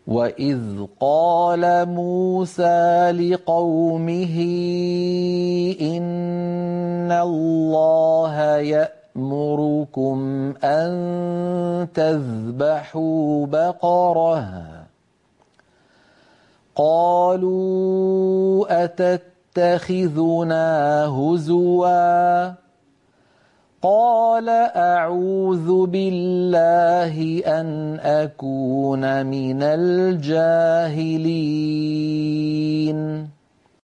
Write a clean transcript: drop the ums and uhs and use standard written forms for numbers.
وإذ قال موسى لقومه إن الله يأمركم أن تذبحوا بقرة قالوا أتتخذنا هزوا قال أعوذ بالله أن أكون من الجاهلين